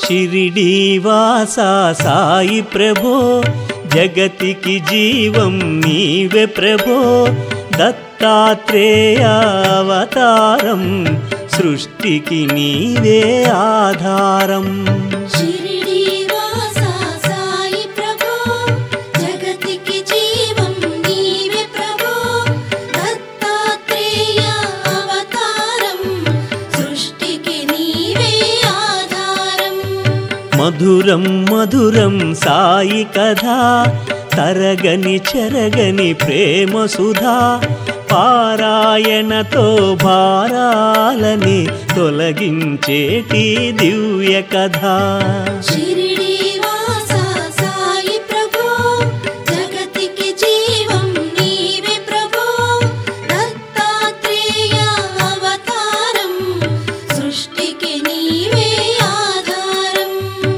షిరిడీవాసా సాయి ప్రభో జగతికి జీవం నీవే ప్రభో దత్తాత్రేయ అవతారం సృష్టికి నీవే ఆధారం షిరిడీవాసా సాయి ప్రభో జగతికి జీవం నీవే ప్రభో దత్తాత్రేయ అవతారం సృష్టికి నీవే ఆధారం మధురం మధురం సాయి కథ తరగని చెరగని ప్రేమ సుధా పారాయణతో భారాలని తొలగించేటి దివ్య కథ షిరిడీవాసా సాయి ప్రభో జగతికి జీవం నీవే ప్రభో దత్తాత్రేయ అవతారం సృష్టికి నీవే ఆధారం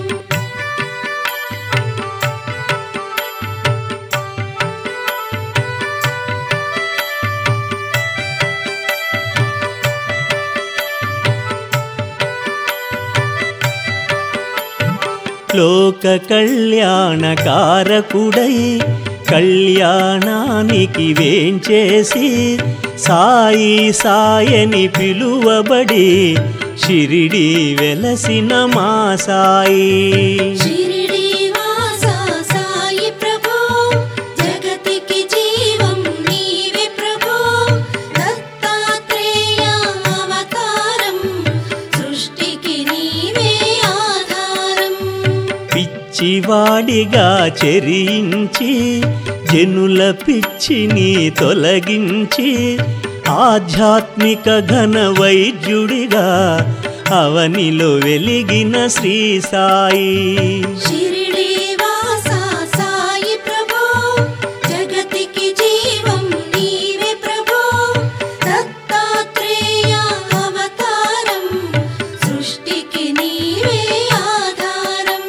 లోక కళ్యాణకారకుడై కళ్యాణానికి వేంచేసి సాయి సాయని పిలువబడి షిరిడి వెలసిన మా సాయి షిరిడీవాసా సాయి ప్రభో జగతికి జీవం నీవే ప్రభో దత్తాత్రేయ అవతారం సృష్టికి నీవే ఆధారం పిచ్చివాడిగా చెరించి జనుల పిచ్చిని తొలగించి ఆధ్యాత్మిక ఘన వైద్యుడిగా అవనిలో వెలిగిన శ్రీ సాయి షిరిడీవాసా సాయి ప్రభో జగతికి జీవం నీవే ప్రభో దత్తాత్రేయ అవతారం సృష్టికి నీవే ఆధారం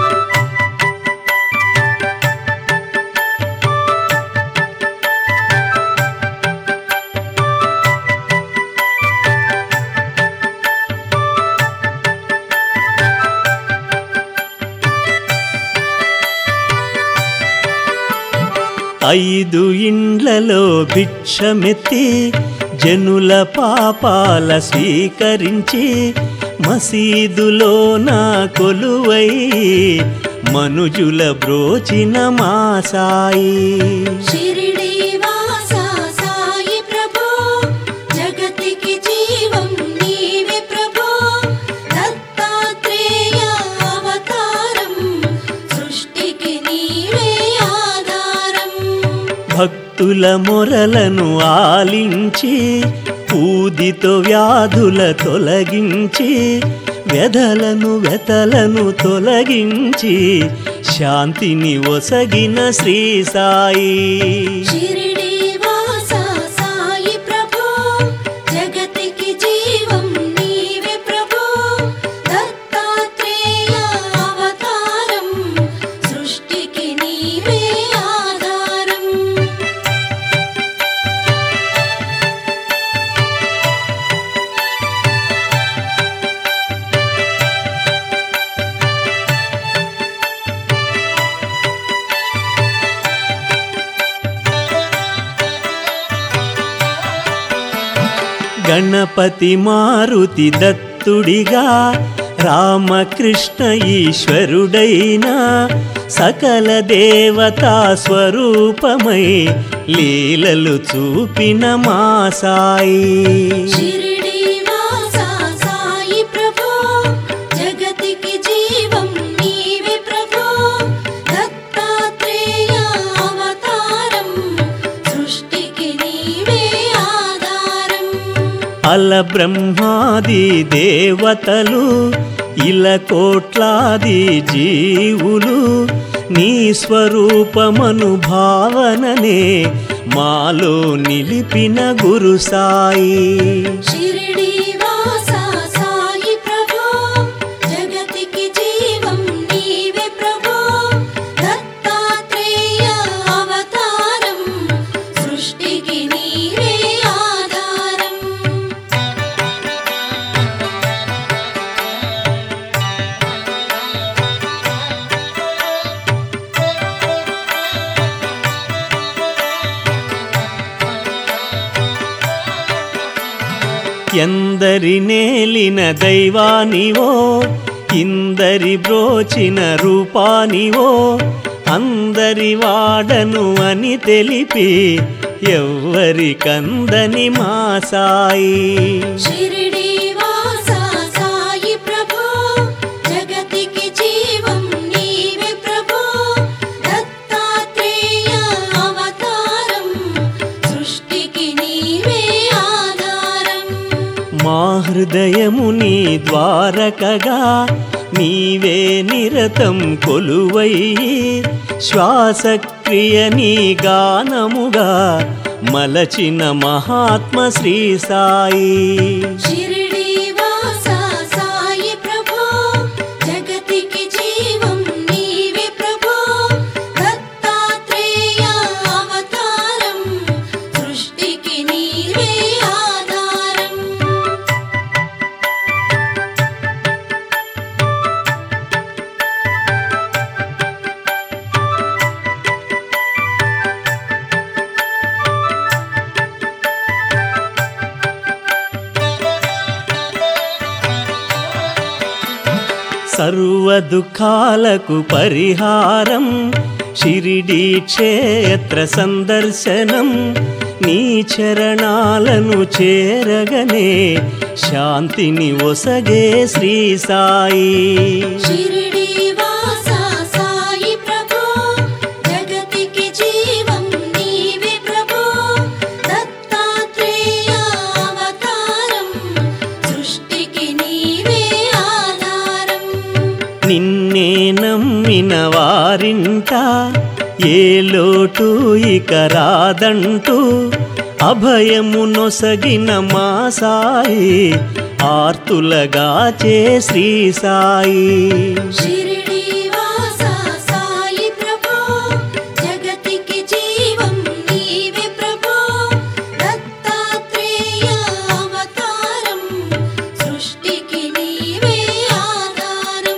ఐదు ఇండ్లలో భిక్షమెత్తి జనుల పాపాల స్వీకరించి మసీదులో నా కొలువై మనుజుల బ్రోచిన మా సాయి షిరిడీవాసా సాయి ప్రభో జగతికి జీవం నీవే ప్రభో దత్తాత్రేయ అవతారం సృష్టికి నీవే ఆధారం భక్తుల మొరలను ఆలించి ఊదితో వ్యాధుల తొలగించి వ్యధలను వెతలను తొలగించి శాంతిని ఒసగిన శ్రీ సాయి షిరిడీవాసా సాయి ప్రభో జగతికి జీవం నీవే ప్రభో దత్తాత్రేయ అవతారం సృష్టికి నీవే ఆధారం గణపతి మారుతి దత్తుడిగా రామకృష్ణ ఈశ్వరుడైన సకల దేవతా స్వరూపమై లీలలు చూపిన మా సాయి షిరిడీవాసా సాయి ప్రభో జగతికి జీవం నీవే ప్రభో దత్తాత్రేయ అవతారం సృష్టికి నీవే ఆధారం అల బ్రహ్మాది దేవతలు ఇల కోట్లాది జీవులు నీ స్వరూపమను భావననే మాలో నిలిపిన గురు సాయి షిరిడీవాసా సాయి ప్రభో జగతికి జీవం నీవే ప్రభో దత్తాత్రేయ అవతారం సృష్టికి నీవే ఆధారం ఎందరి నేలిన దైవానివో ఇందరి బ్రోచిన రూపానివో అందరి వాడను అని తెలిపి ఎవ్వరికందని మా సాయి షిరిడి వాసా సాయి ప్రభు జగతికి జీవం నీవే ప్రభు దత్తాత్రేయ అవతారం సృష్టికి నీవే ఆధారం మా హృదయము నీ ద్వారకగా నీవే నిరతం కొలువై శ్వాసక్రియ నీ గానముగా మలచిన మహాత్మ శ్రీ సాయి షిరిడి వాసా సాయి ప్రభు జగతికి జీవం నీవే ప్రభు దత్తాత్రేయ అవతారం సృష్టికి నీవే ఆధారం సర్వ దుఃఖాలకు పరిహారం షిరిడి క్షేత్ర సందర్శనం నీ చరణాలను చేరగనే శాంతిని ఒసగే శ్రీ సాయి షిరిడి వాసా సాయి ప్రభు జగతికి జీవం నీవే ప్రభు దత్తాత్రేయ అవతారం సృష్టికి నీవే ఆధారం నిన్నే నమ్మిన వారింట ఏ లోటు ఇక రాదంటూ అభయము నొసగిన మా సాయి ఆర్తులగాచే శ్రీ సాయి షిరిడి వాసా సాయి ప్రభు జగతికి జీవం నీవే ప్రభు దత్తాత్రేయ అవతారం సృష్టికి నీవే ఆధారం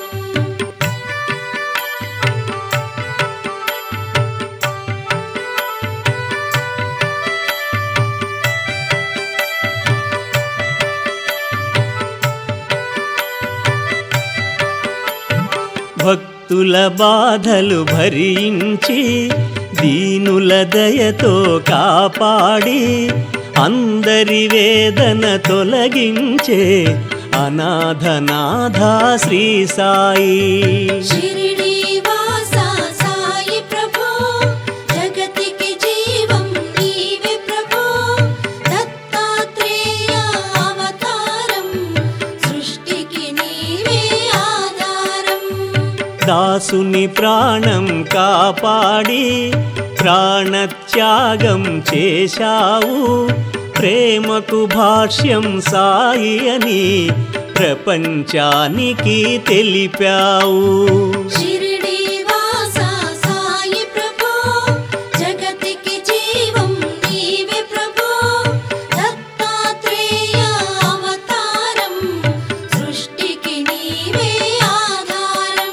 భక్తుల బాధలు భరించి దీనుల దయతో కాపాడి అందరి వేదన తొలగించే అనాథనాథ శ్రీ సాయి షిరిడి వాసా సాయి ప్రభు జగతికి జీవం నీవే ప్రభు దత్తాత్రేయ అవతారం సృష్టికి నీవే ఆధారం దాసుని ప్రాణం కాపాడి ప్రాణత్యాగం చేశావు ప్రేమకు భాష్యం సాయి అని ప్రపంచానికి తెలిపావు షిరిడి వాసా సాయి ప్రభు జగతికి జీవం నీవే ప్రభు దత్తాత్రేయ అవతారం సృష్టికి నీవే ఆధారం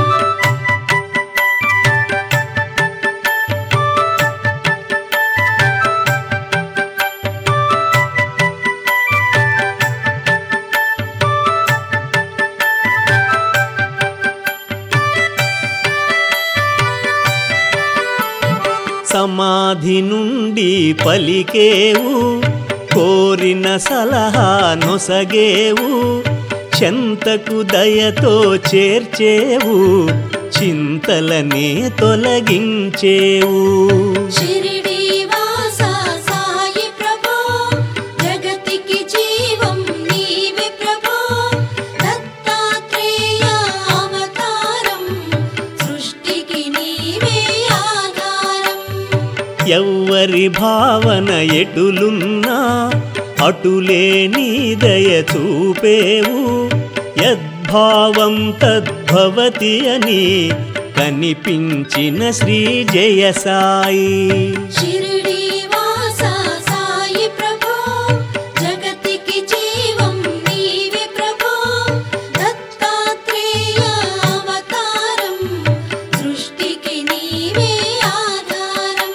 సమాధి నుండి పలికేవు కోరిన సలహా నొసగేవు చెంతకు దయతో చేర్చేవు చింతలనే తొలగించేవు షిరిడి వాసా సాయి ప్రభు జగతికి జీవం నీవే ప్రభు దత్తాత్రేయ అవతారం సృష్టికి నీవే ఆధారం ఎవ్వరి భావన ఎటులున్నా అటులే నీ దయ చూపేవు యద్భావం తద్భవతి అని కనిపించిన శ్రీ జయ సాయి షిరిడి వాసా సాయి ప్రభు జగతికి జీవం నీవే ప్రభు దత్తాత్రేయ అవతారం సృష్టికి నీవే ఆధారం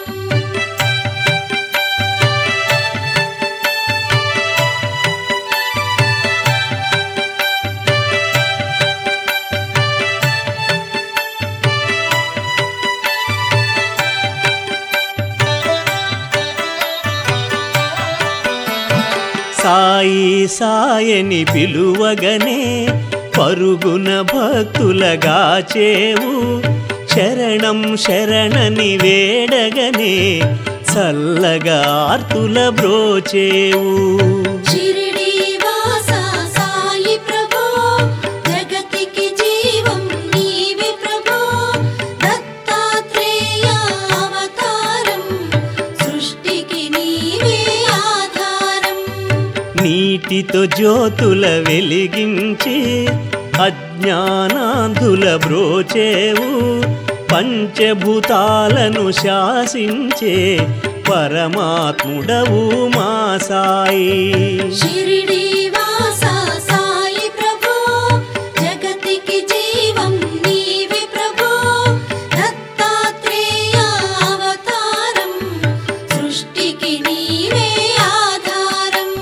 సాయి సాయని పిలువగనే పరుగున భక్తులగాచేవు శరణం శరణని వేడగనే చల్లగా ఆర్తుల బ్రోచేవు షిరిడి వాస సాయి ప్రభో జగతికి జీవం నీవే ప్రభో దత్తాత్రేయ అవతారం సృష్టికి నీవే ఆధారం నీటితో జ్యోతుల వెలిగించి అజ్ఞానాంధుల బ్రోచేవు పంచభూతాలను శాసించే పరమాత్ముడవు మా సాయి షిరిడి వాస సాయి ప్రభో జగతికి జీవం నీవే ప్రభో దత్తాత్రేయ అవతారం సృష్టికి నీవే ఆధారం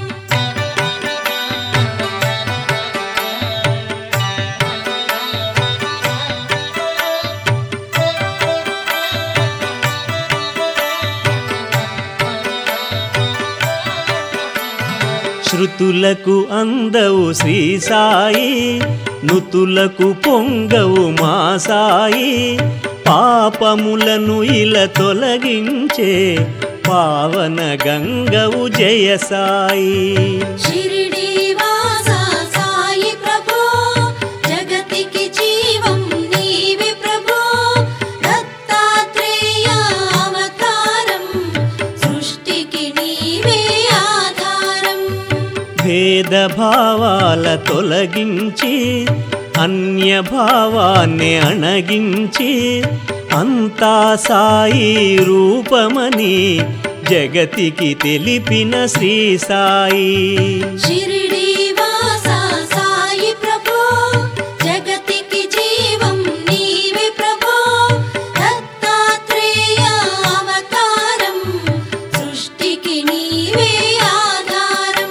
శృతులకు అందవు శ్రీ సాయి నుతులకు పొంగవు మా సాయి పాపములను ఇలా తొలగించే పావన గంగవు జయ సాయి షిరిడి వాస సాయి ప్రభో జగతికి జీవం నీవే ప్రభో దత్తాత్రేయ అవతారం సృష్టికి నీవే ఆధారం భేదభావాల తొలగించి అన్య భావాన్ని అణగించి అంతా సాయి రూపమని జగతికి తెలిపిన శ్రీ సాయి షిరిడి వాస సాయి ప్రభో జగతికి జీవం నీవే ప్రభో దత్తాత్రేయ అవతారం సృష్టికి నీవే ఆధారం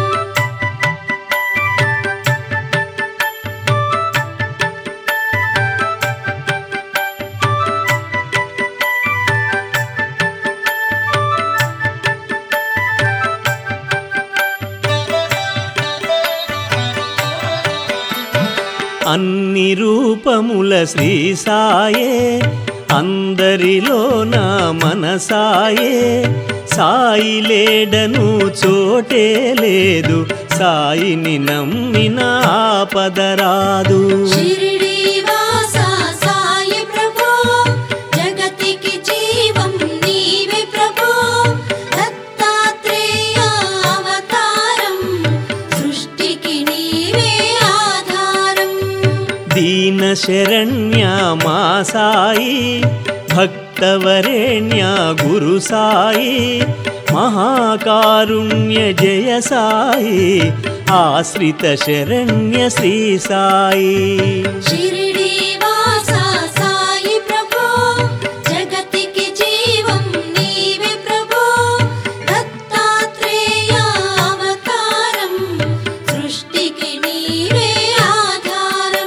అన్ని రూపముల శ్రీ సాయే అందరిలో నా మనసాయే సాయి లేడను చోటే లేదు సాయిని నమ్మిన ఆపదరాదు షిరిడి వాస సాయి ప్రభో జగతికి జీవం నీవే ప్రభో దత్తాత్రేయ అవతారం సృష్టికి నీవే ఆధారం దీన శరణ్య మా సాయి భక్తవరేణ్య గురు సాయి మహాకారుణ్య జయ సాయి ఆశ్రిత శరణ్య శ్రీ సాయి షిరిడి వాస సాయి ప్రభో జగతికి జీవం నీవే ప్రభో దత్తాత్రేయ అవతారం సృష్టికి నీవే ఆధారం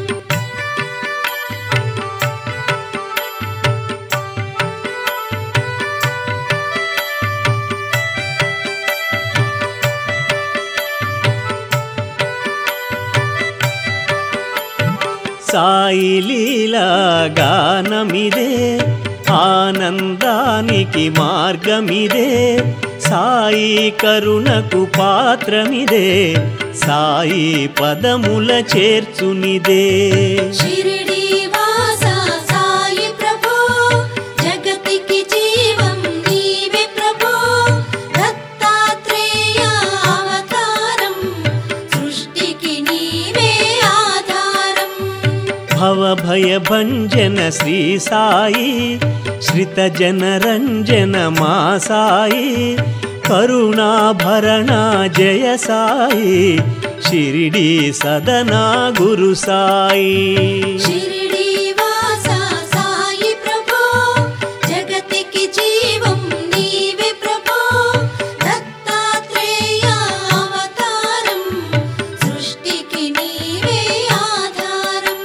సాయి లీలా గానమిదే ఆనందానికి మార్గమిదే సాయి కరుణకు పాత్రమిదే సాయి పదముల చేర్చునిదే షిరిడి వాస సాయి ప్రభో జగతికి జీవం నీవే ప్రభో దత్తాత్రేయ అవతారం సృష్టికి నీవే ఆధారం భవభయ భంజన శ్రీ సాయి శ్రిత జనరంజన మా సాయి కరుణాభరణ జయ సాయి షిరిడి సదనా గురు సాయి షిరిడి వాస సాయి ప్రభో జగతికి జీవం నీవే ప్రభో దత్తాత్రేయ అవతారం సృష్టికి నీవే ఆధారం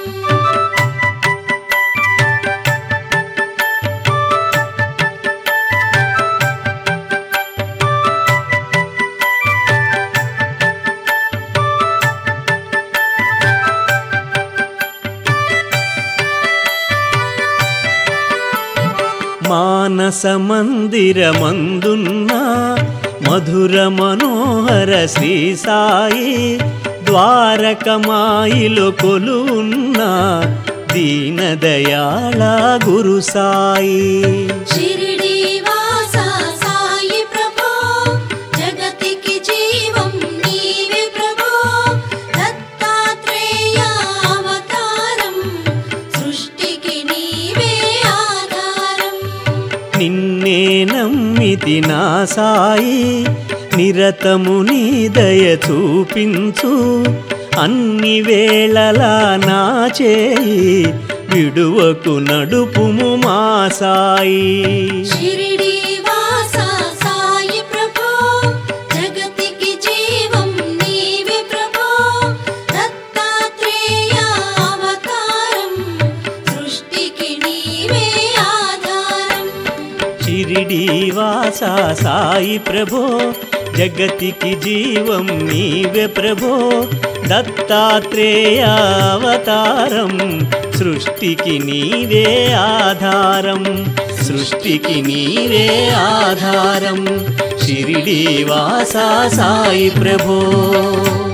మానస మందిరమందున్న మధుర మనోహర శ్రీ సాయి, ద్వారకమాయిలో కొలువున్న దీన దయాళ గురు సాయి. షిరిడి వాస సాయి ప్రభో, జగతికి జీవం నీవే ప్రభో. దత్తాత్రేయ అవతారం, సృష్టికి నీవే ఆధారం. నిన్నే నమ్మితి నా సాయి, నిరతము నీ దయ చూపించు. అన్ని వేళలా నా చేయి విడువకు నడుపుము మా సాయి. షిరిడి వాస సాయి ప్రభో, జగతికి జీవం నీవే ప్రభో. దత్తాత్రేయ అవతారం, సృష్టికి నీవే ఆధారం. షిరిడి వాస సాయి ప్రభో, జగతికి జీవం నీవే ప్రభో. దత్తాత్రేయ అవతారం, సృష్టికి నీవే ఆధారం. సృష్టికి నీవే ఆధారం. షిరిడి వాస సాయి ప్రభో.